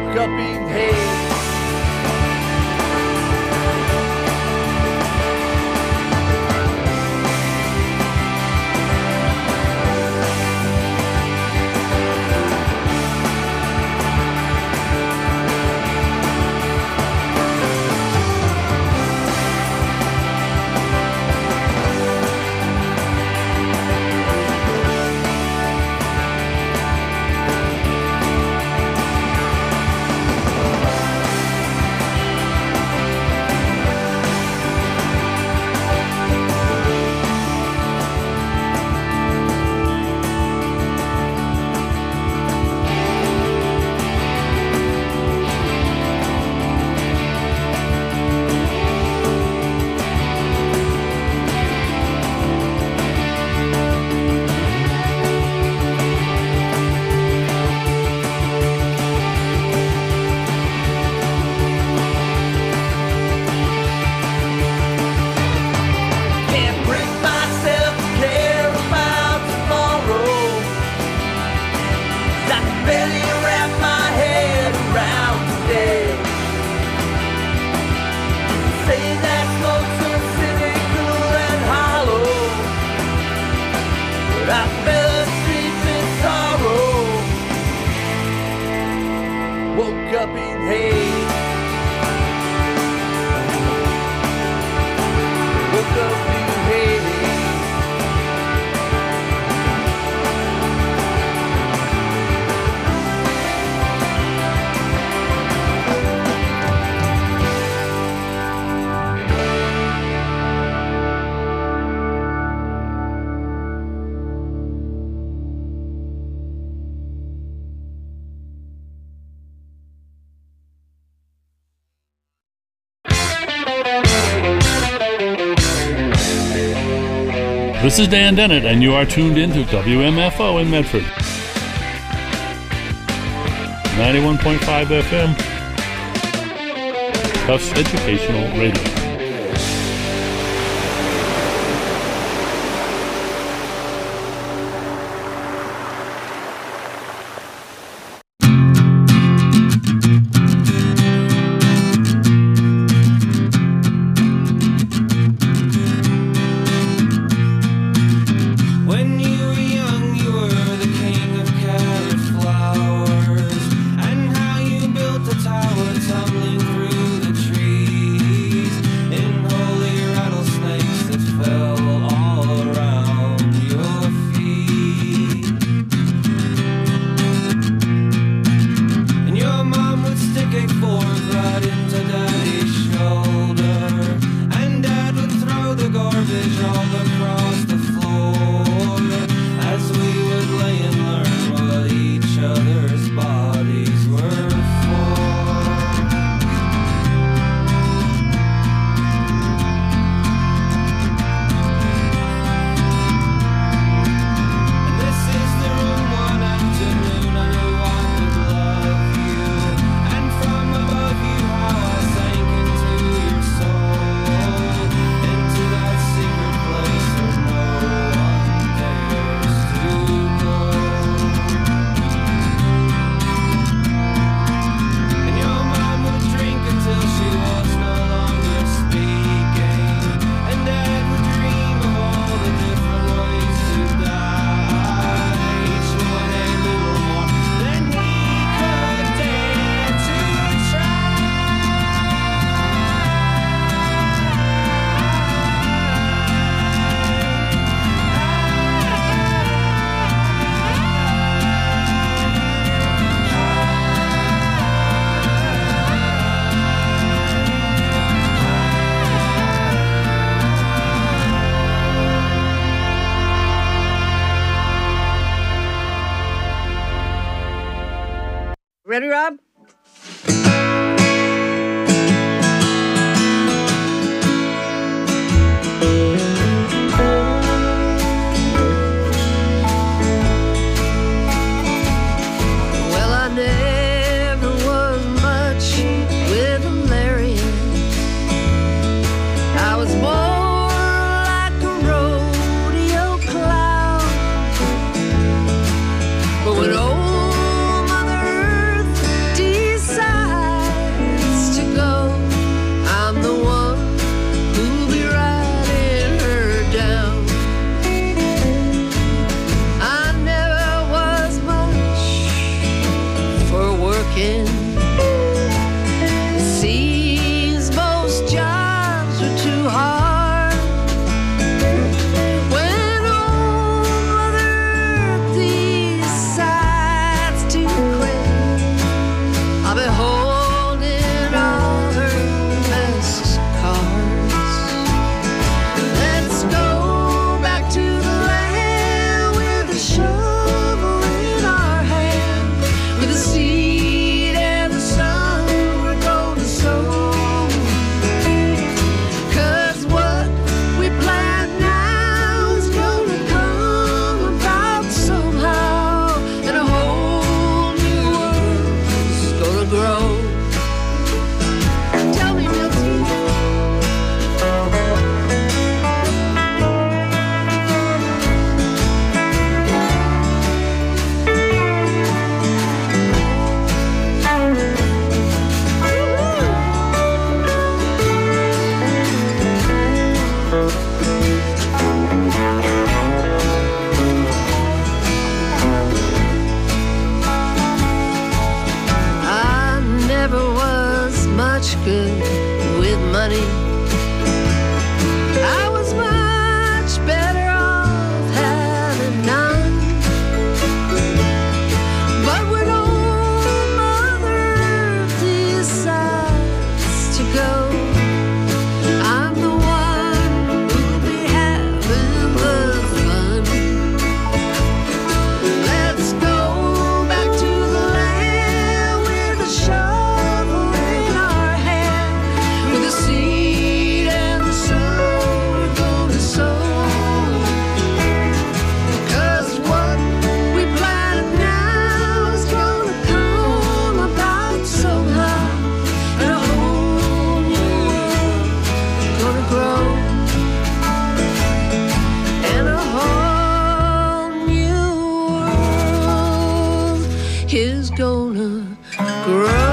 woke up eating hay. This is Dan Dennett, and you are tuned in to WMFO in Medford. 91.5 FM, Tufts Educational Radio. Tumbling through the trees in holy rattlesnakes that fell all around your feet. And your mom would stick a fork right into Daddy's shoulder, and Dad would throw the garbage all across the floor as we would lay and learn what each other's bodies were for. Ready, Rob? Well, I never was much with a Marion. I was more like a rodeo clown. But when old Mother Earth working. It seems most jobs are too hard. When old Mother Earth decides to quit, I'll be holding all her best cards. Let's go back to the land with a shovel in our hand, with a seed and the sun we're gonna sow. 'Cause what we plant now is gonna come about somehow, and a whole new world's gonna grow. Tell me, Milty. I never was much good with money. I was much better off having none. But when old Mother Earth decides to go, I'm the one who'll be having the fun. Let's go back to the land with a shovel in our hand, with a seed and the sun we're gonna sow. 'Cause what we plant now is gonna come about somehow, and a whole new world gonna grow, and a whole new world is gonna grow.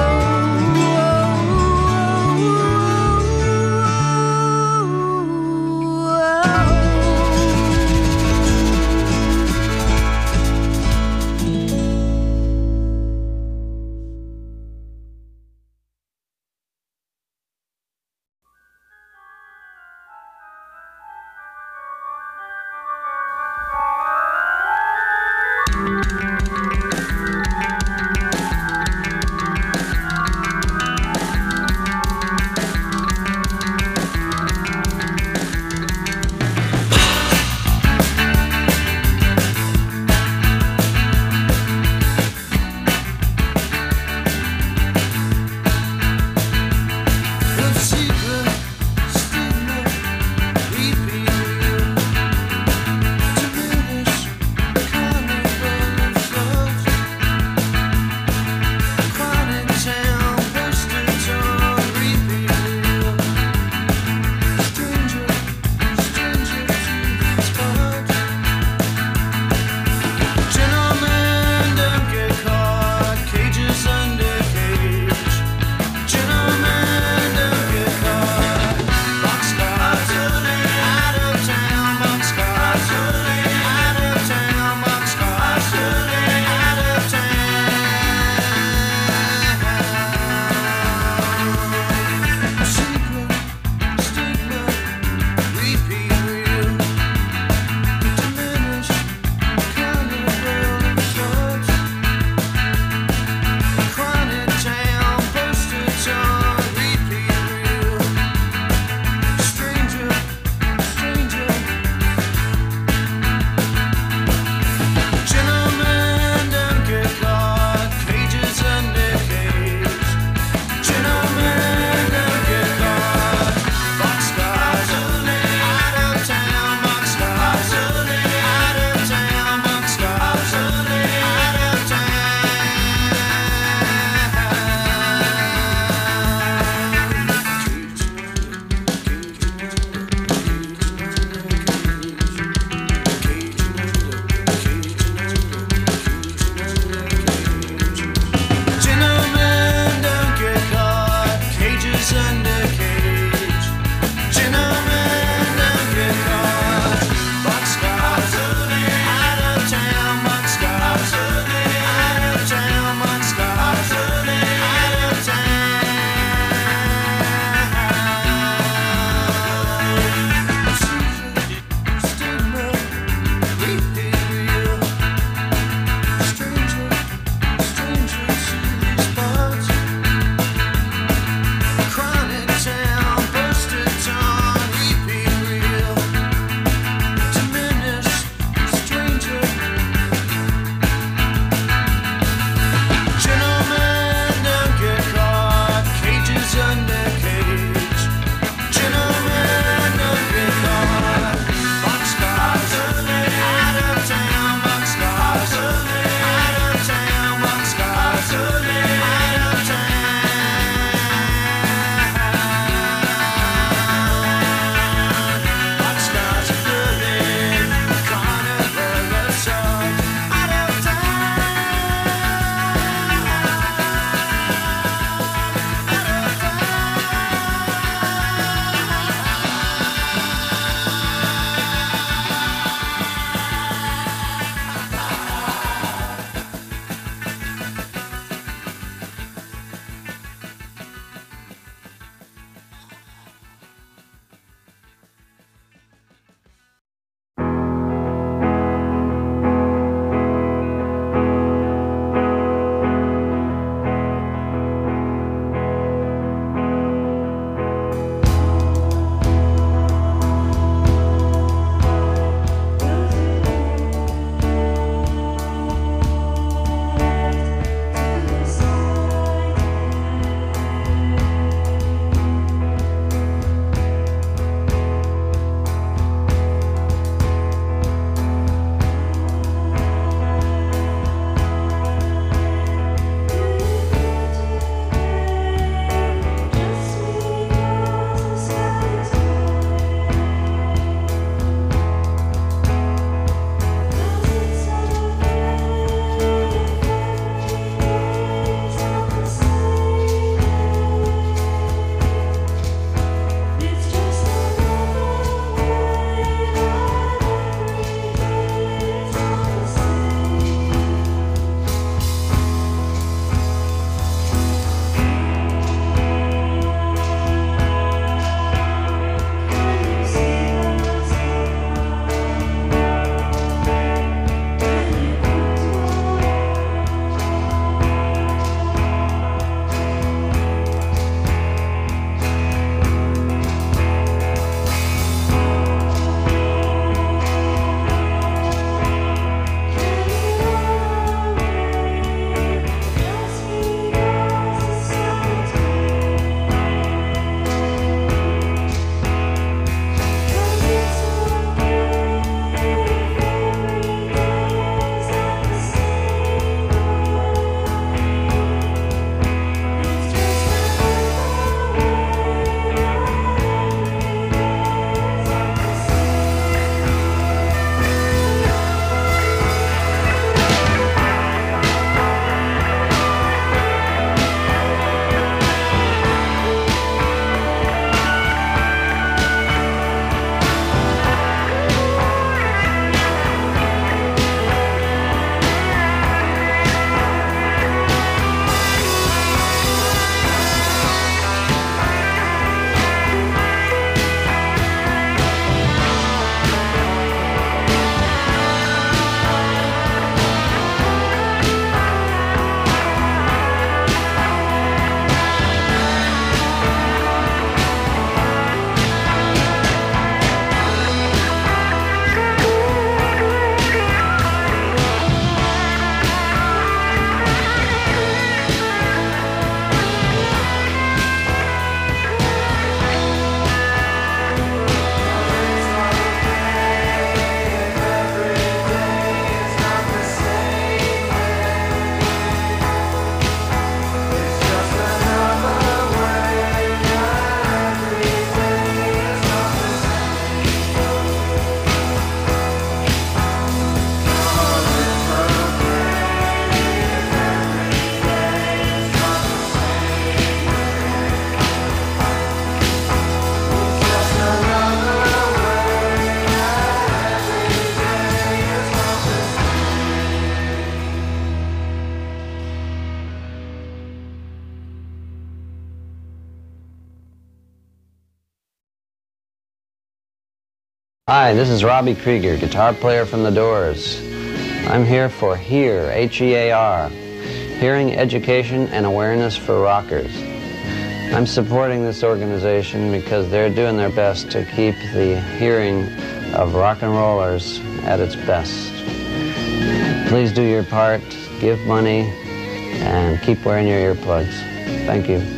Hi, this is Robbie Krieger, guitar player from The Doors. I'm here for HEAR, H-E-A-R, Hearing Education and Awareness for Rockers. I'm supporting this organization because they're doing their best to keep the hearing of rock and rollers at its best. Please do your part, give money, and keep wearing your earplugs. Thank you.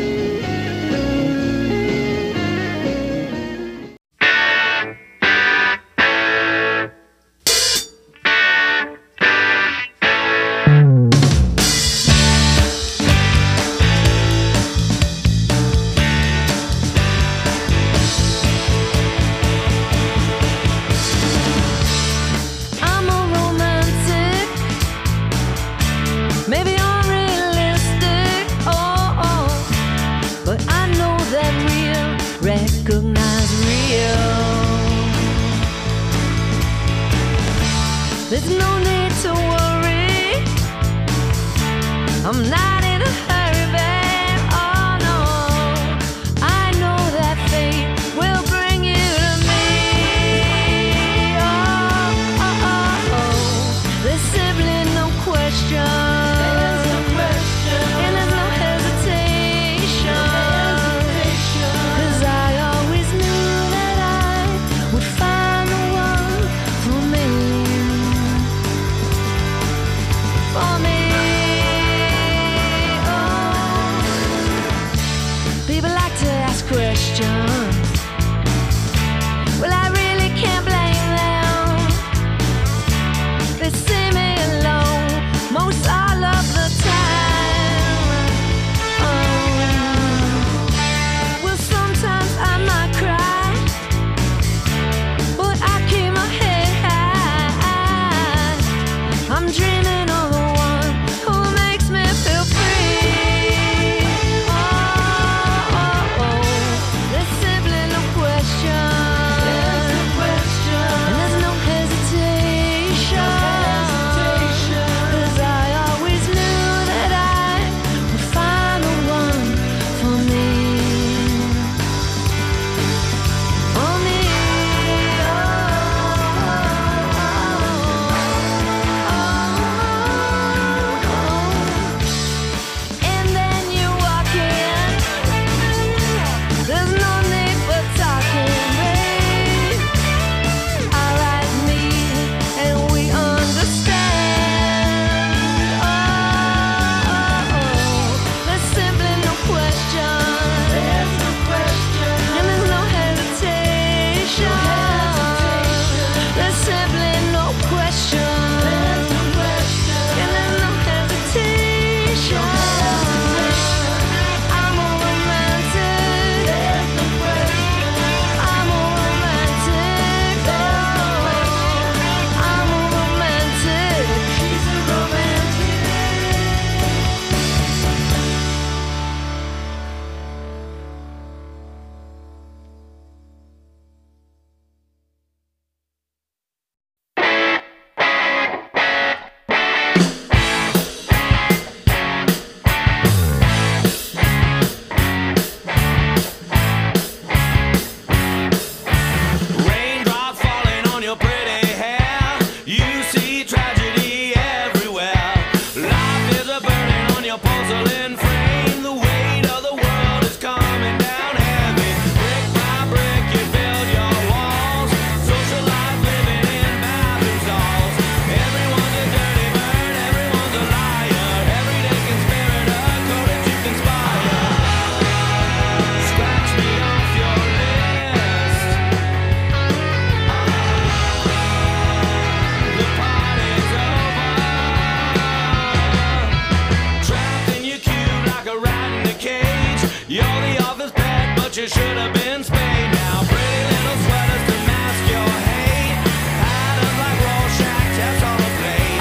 You should have been spayed. Now pretty little sweaters to mask your hate. Patterns like Rorschach tests on a plate.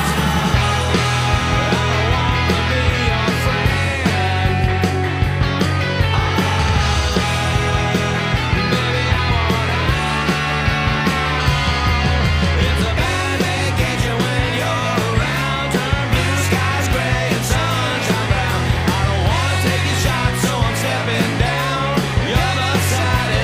I don't wanna be your friend. Baby, I want out. It's a bad vacation when you're around. Turn blue skies gray and sunshine brown. I don't wanna take a shot, so I'm stepping down. You're the side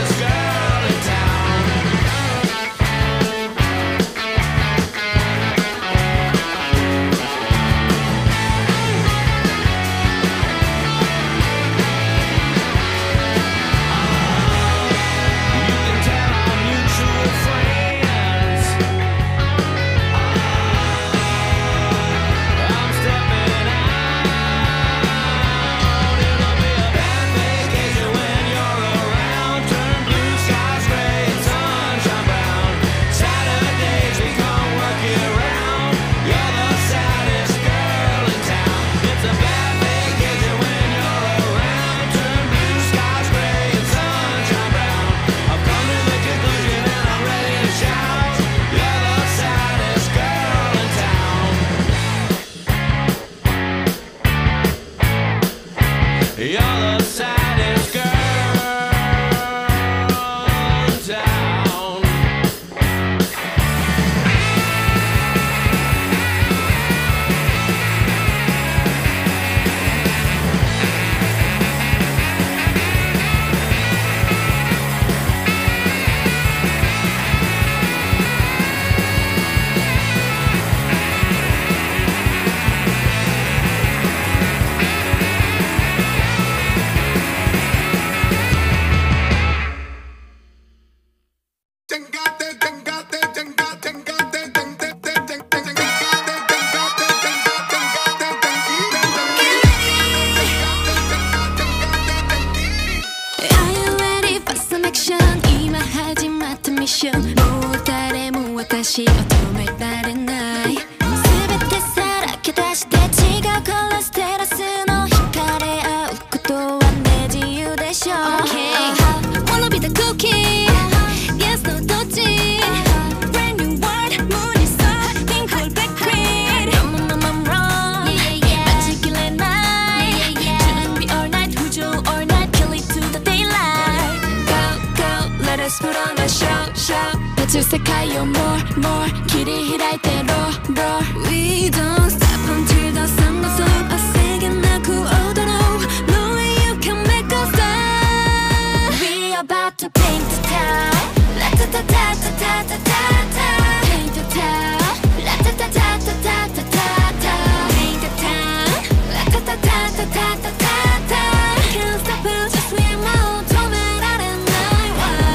You're the saddest girl in town. We don't stop until the sun goes up. I sing and I cool all the road. No way you can make us stop. We about to paint the town. La ta ta ta ta ta ta ta ta. Paint the town. La ta ta ta ta ta ta ta ta. Paint the town. La ta ta ta ta ta ta ta ta. Can't stop us, just we're more torment out at night.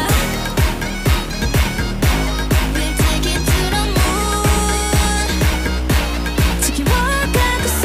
We'll take it to the moon. 지금 와가고서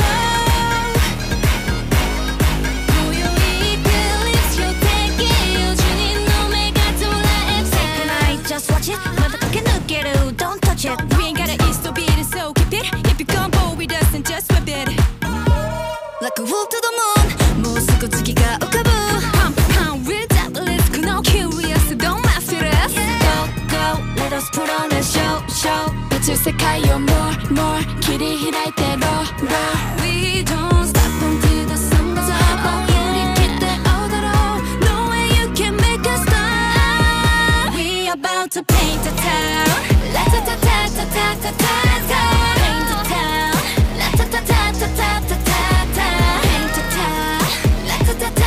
고요히 들리죠. 되게 여전히 놈의 가져라 Second night, just watch it. 어떻게 느껴도 don't touch it. We ain't gotta eat, so beat it, so keep it. If you come bold with us, then just whip it. Like a wolf to the moon. 모습고 지기가 오카부. Pump, pump, we're devilish. No curious, so don't mess with us. Go, go, let us put on a show, show. 빛을 색하여 more, more. 길이 희랄 대로, roll. We don't stop until the sun goes up. 우리 기대 오도록. No way you can make us stop. We about to paint the town. La ta ta ta ta ta ta ta ta. Paint the town. La ta ta ta ta ta ta ta ta. Paint the town. La ta ta ta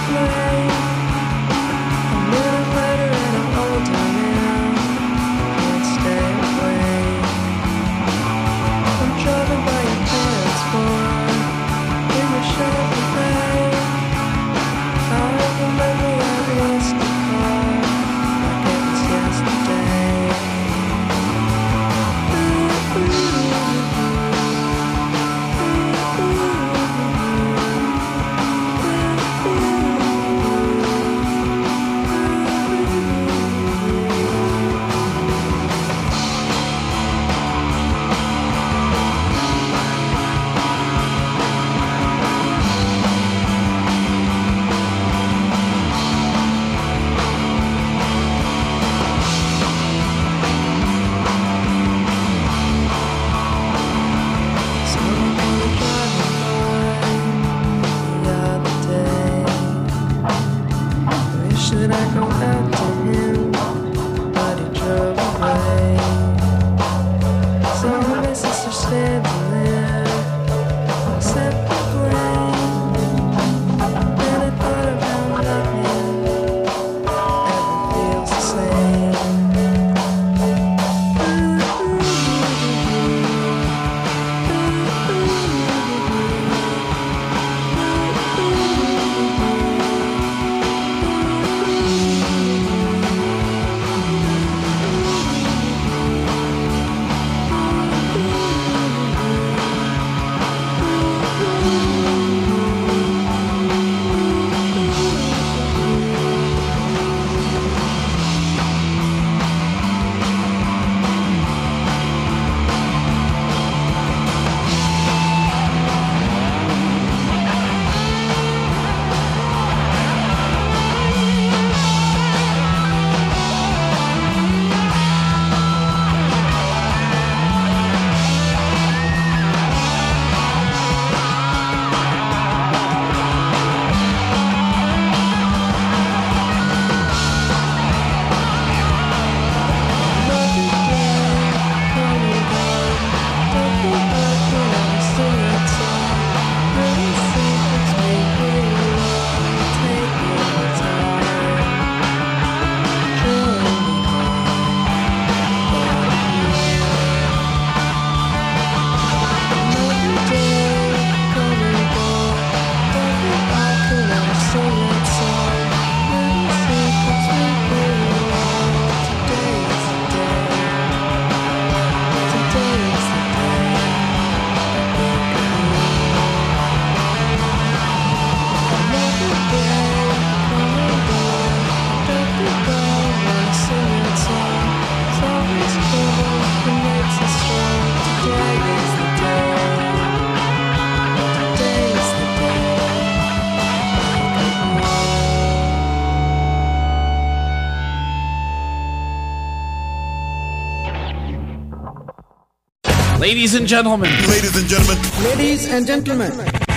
Ladies and gentlemen. Ladies and gentlemen. Ladies and gentlemen.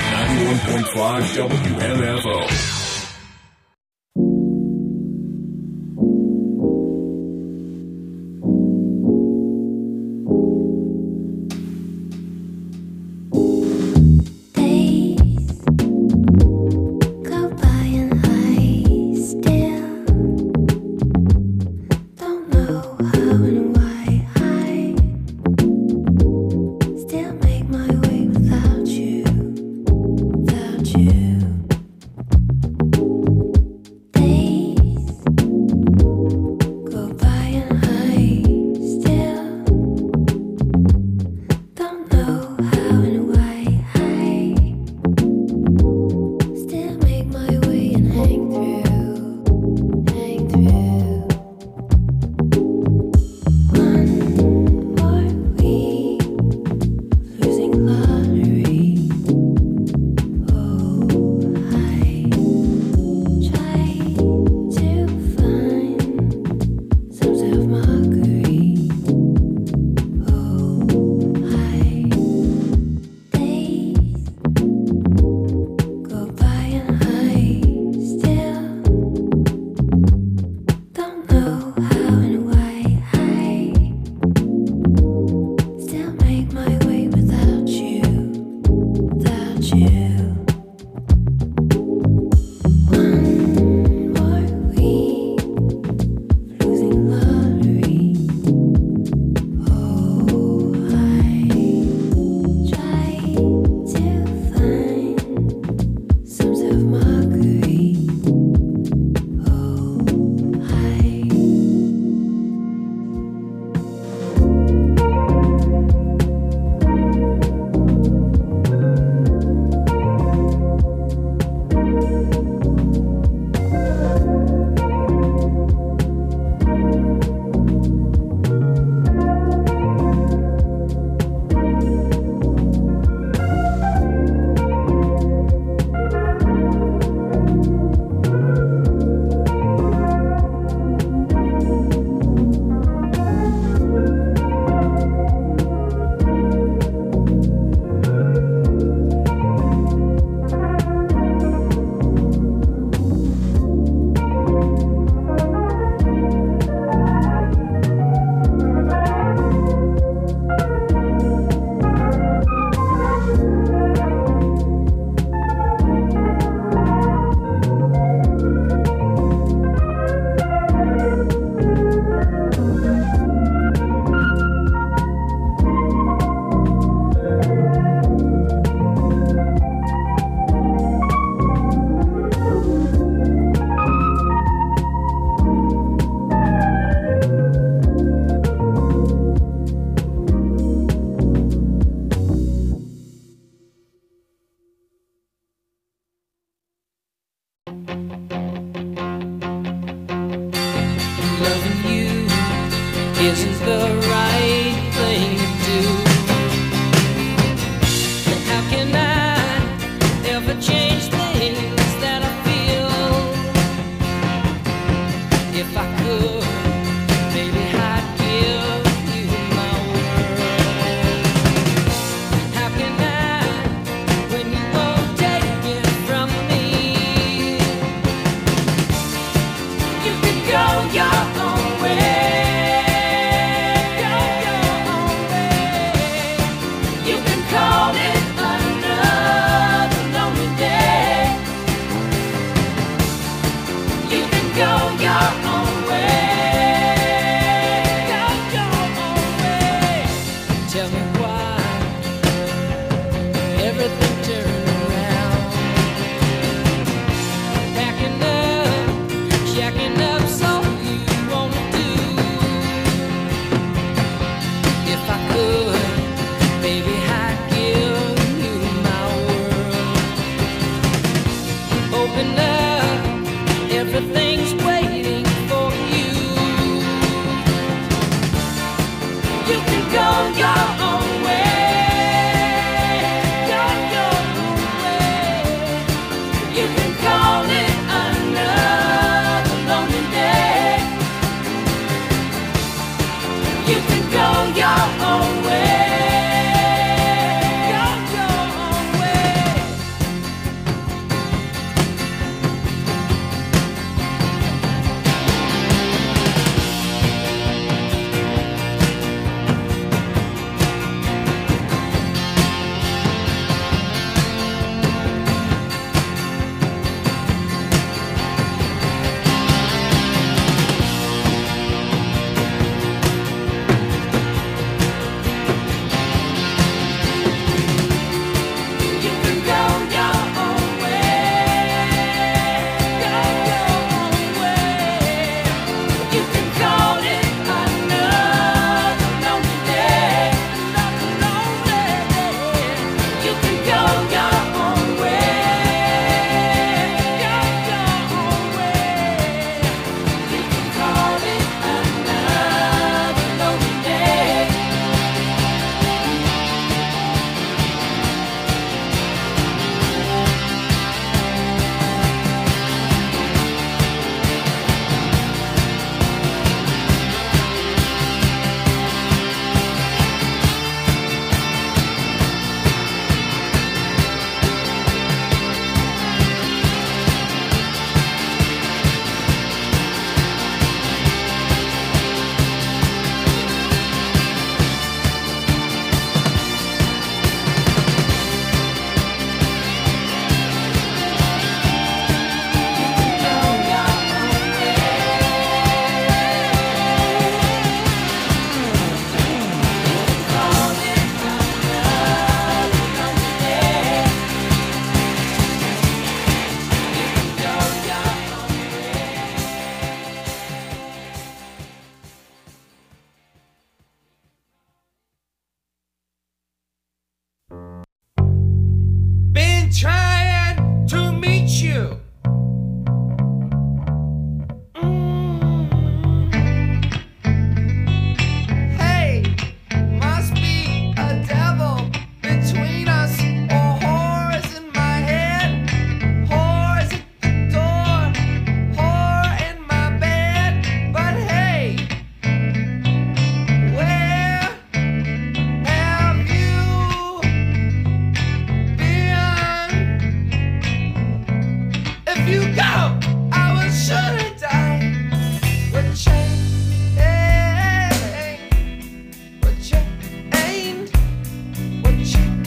91.5 WMFO. Without you. open up, everything's waiting for you. You can go your own way, go your own way. You can call it another lonely day. You can go your own way. Trying to meet you. Hey, must be a devil between us, or whores in my head, whores at the door, whore in my bed. But hey, where have you been? If you go, I will surely die. With change, with change, with change,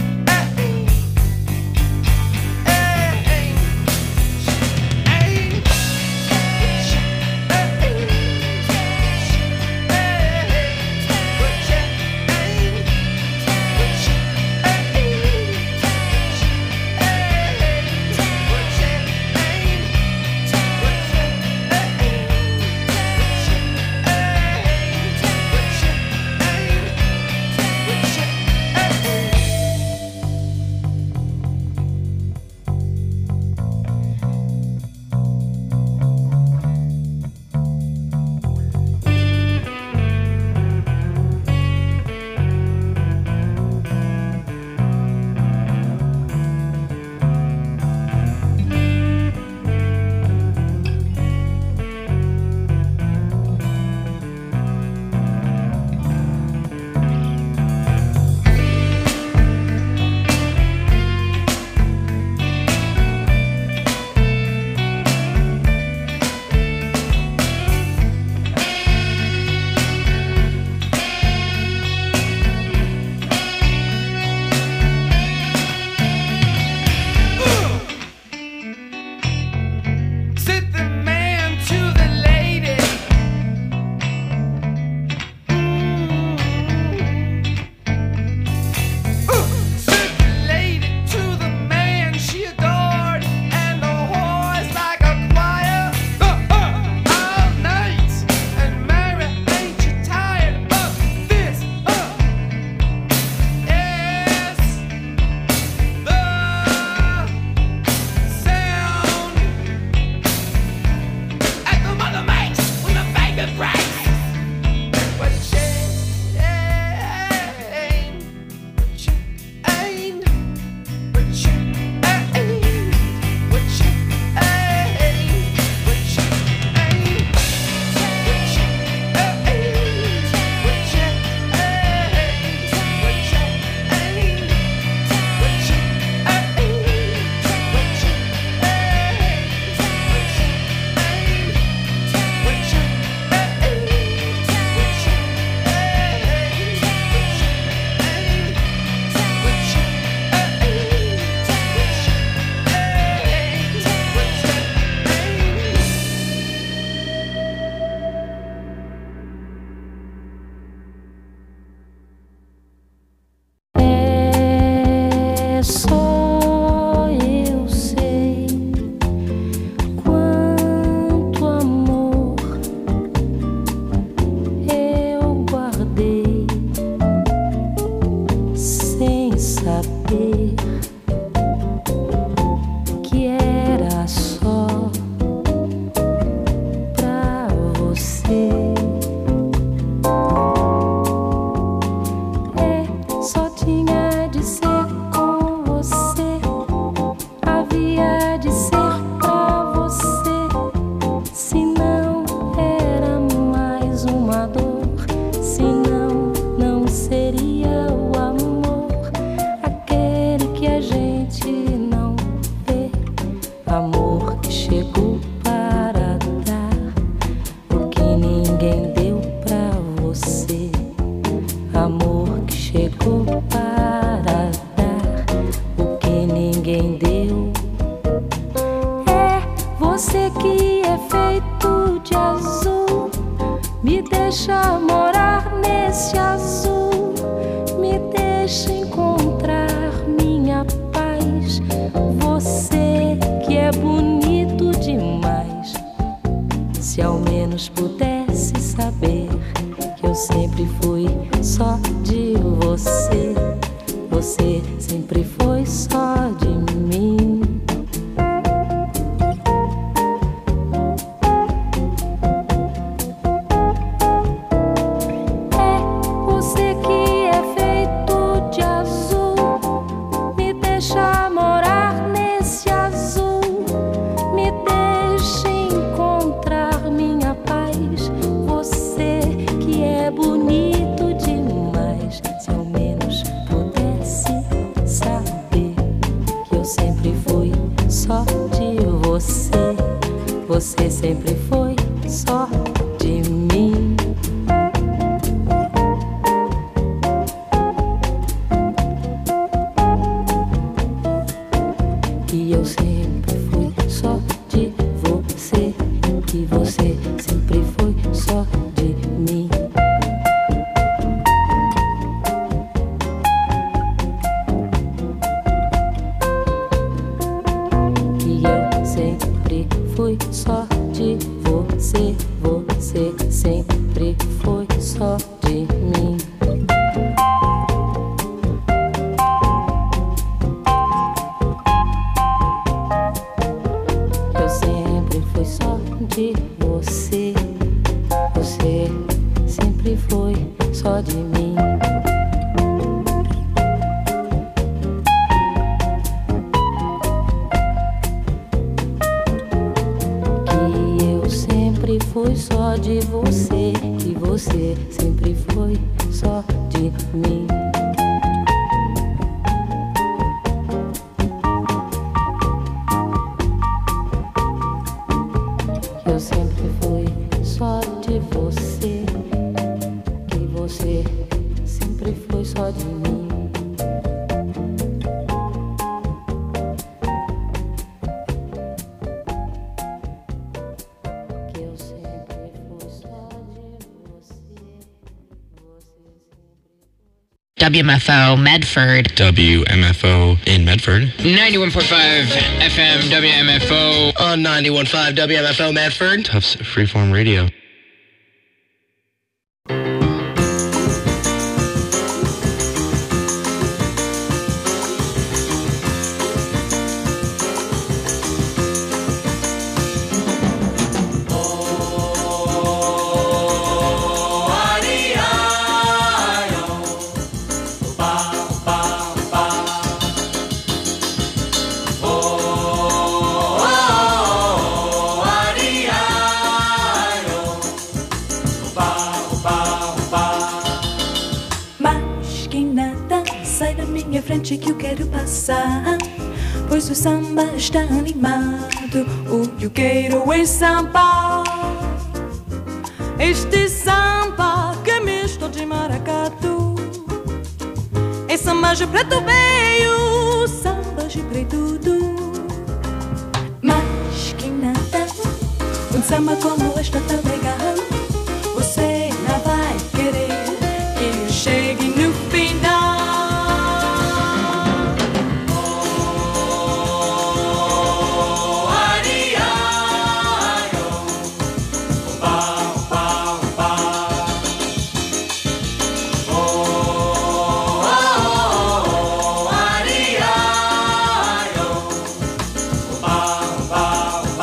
amor que chegou para dar o que ninguém deu pra você. Amor que chegou para dar o que ninguém deu. É você que é feito de azul, me deixa morar nesse azul, me deixa encontrar minha paz. Você que é bonito demais, se ao menos pudesse saber que eu sempre fui só de você. Você sempre foi só de mim. É você que é feito de azul, me deixa morar nesse azul, me deixa encontrar minha paz. Você que é bonito demais, se ao menos pudesse saber que eu sempre fui só de você. Você sempre foi só de mim. E eu sempre fui só de você, e você sempre foi só de mim. E eu sempre fui só de você, você sempre foi só de mim. Eu sempre fui só de você, você sempre foi só de mim. Que eu sempre fui só de você, e você sempre foi só de mim. Eu sempre fui só de você, que você sempre foi só de mim. Que eu sempre fui só de você, você sempre. WMFO Medford. WMFO in Medford. 91.5 FM WMFO. On 91.5 WMFO Medford. Tufts Freeform Radio. Que eu quero passar, pois o samba está animado. O que eu quero é samba, este samba que é misto de maracatu. É samba de preto veio, samba de preto tudo. Mas que nada, um samba como esta também